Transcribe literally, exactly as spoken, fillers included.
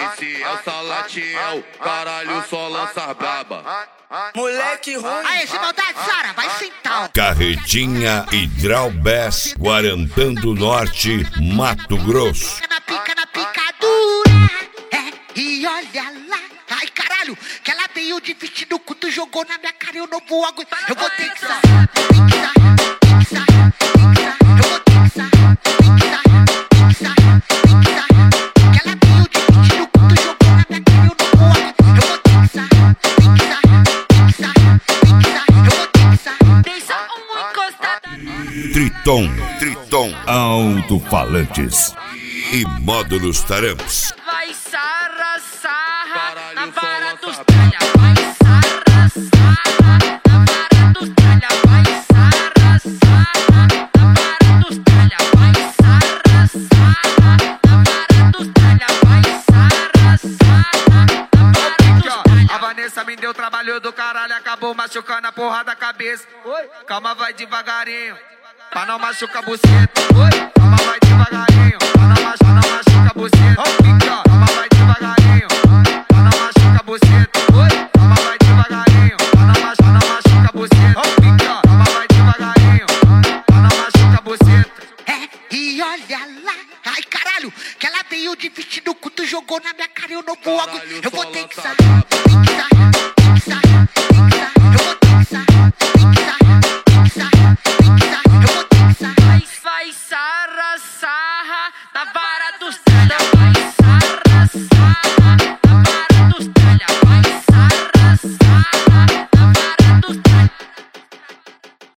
Esse é o Salatiel, caralho, só lança braba. Moleque ruim. Aê, esse maldade, Sara, vai sentar. Carretinha e Draubés, Guarantã do Norte, Mato Grosso. Na pica, na picadura. É, e olha lá. Ai, caralho, que ela veio de vestido curto, jogou na minha cara e eu não vou aguentar. Eu vou ter que sair, tem que sair, tem que sair, tem que sair. Eu vou ter que sair, tem que sair, tem que sair, tem que sair. Que ela veio de vestido curto, jogou na minha cara e eu não vou aguentar. Eu vou ter que sair, tem que sair, tem que sair, tem que sair. Eu vou ter que sair. Deixa um encostado. Triton, Triton, alto-falantes e módulos Taramps. Vai sarra, sarra, na vara dos tralha. Vai sarra, sarra, na vara dos tralha. Vai sarra, sarra, na vara dos tralha. Vai sarra, sarra, na vara dos tralha. Vai sarra, sarra, na vara dos tralha. A Vanessa me deu trabalho do caralho, acabou machucando a porra da cabeça. Calma, vai devagarinho, pra não machucar a buceta. Calma, vai devagarinho, pra não machucar, não machuca a buceta. Calma, vai devagarinho, pra não machucar a buceta. Calma, vai devagarinho, pra não machucar, não machuca a buceta. Calma, vai devagarinho, pra não machucar a buceta. É, e olha lá. Ai, caralho, que ela veio de vestido curto, jogou na minha cara e eu não vou aguentar. Eu vou ter que sair, tem que sair.